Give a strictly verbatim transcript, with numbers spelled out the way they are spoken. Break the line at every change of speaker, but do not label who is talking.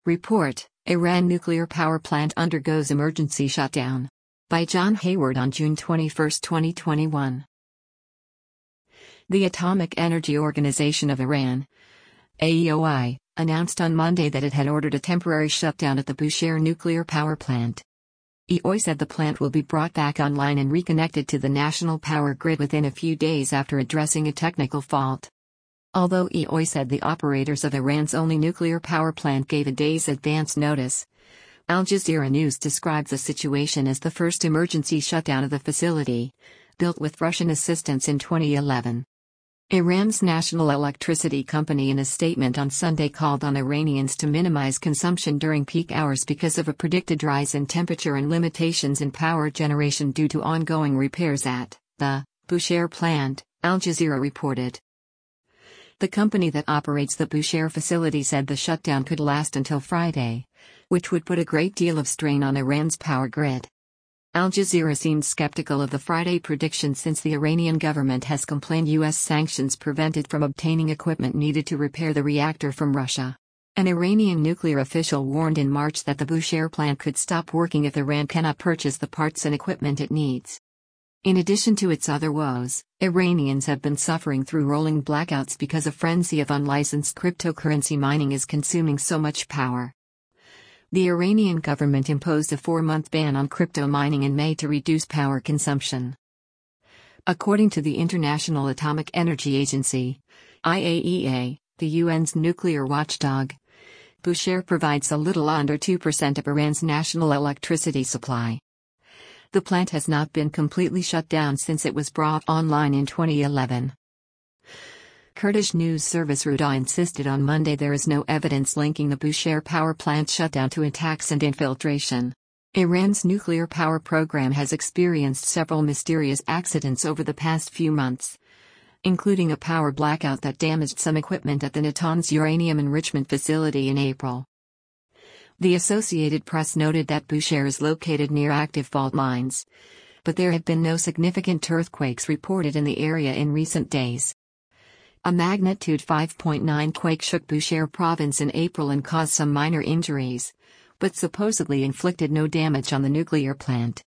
Report: Iran nuclear power plant undergoes emergency shutdown. By John Hayward on June twenty-first, twenty twenty-one. The Atomic Energy Organization of Iran, A E O I, announced on Monday that it had ordered a temporary shutdown at the Bushehr nuclear power plant. E O I said the plant will be brought back online and reconnected to the national power grid within a few days after addressing a technical fault. Although E O I said the operators of Iran's only nuclear power plant gave a day's advance notice, Al Jazeera News described the situation as the first emergency shutdown of the facility, built with Russian assistance in twenty eleven. Iran's national electricity company in a statement on Sunday called on Iranians to minimize consumption during peak hours because of a predicted rise in temperature and limitations in power generation due to ongoing repairs at the Bushehr plant, Al Jazeera reported. The company that operates the Bushehr facility said the shutdown could last until Friday, which would put a great deal of strain on Iran's power grid. Al Jazeera seemed skeptical of the Friday prediction since the Iranian government has complained U S sanctions prevented from obtaining equipment needed to repair the reactor from Russia. An Iranian nuclear official warned in March that the Bushehr plant could stop working if Iran cannot purchase the parts and equipment it needs. In addition to its other woes, Iranians have been suffering through rolling blackouts because a frenzy of unlicensed cryptocurrency mining is consuming so much power. The Iranian government imposed a four-month ban on crypto mining in May to reduce power consumption. According to the International Atomic Energy Agency, I A E A, the U N's nuclear watchdog, Bushehr provides a little under two percent of Iran's national electricity supply. The plant has not been completely shut down since it was brought online in twenty eleven. Kurdish news service Ruda insisted on Monday there is no evidence linking the Bushehr power plant shutdown to attacks and infiltration. Iran's nuclear power program has experienced several mysterious accidents over the past few months, including a power blackout that damaged some equipment at the Natanz uranium enrichment facility in April. The Associated Press noted that Bushehr is located near active fault lines, but there have been no significant earthquakes reported in the area in recent days. A magnitude five point nine quake shook Bushehr province in April and caused some minor injuries, but supposedly inflicted no damage on the nuclear plant.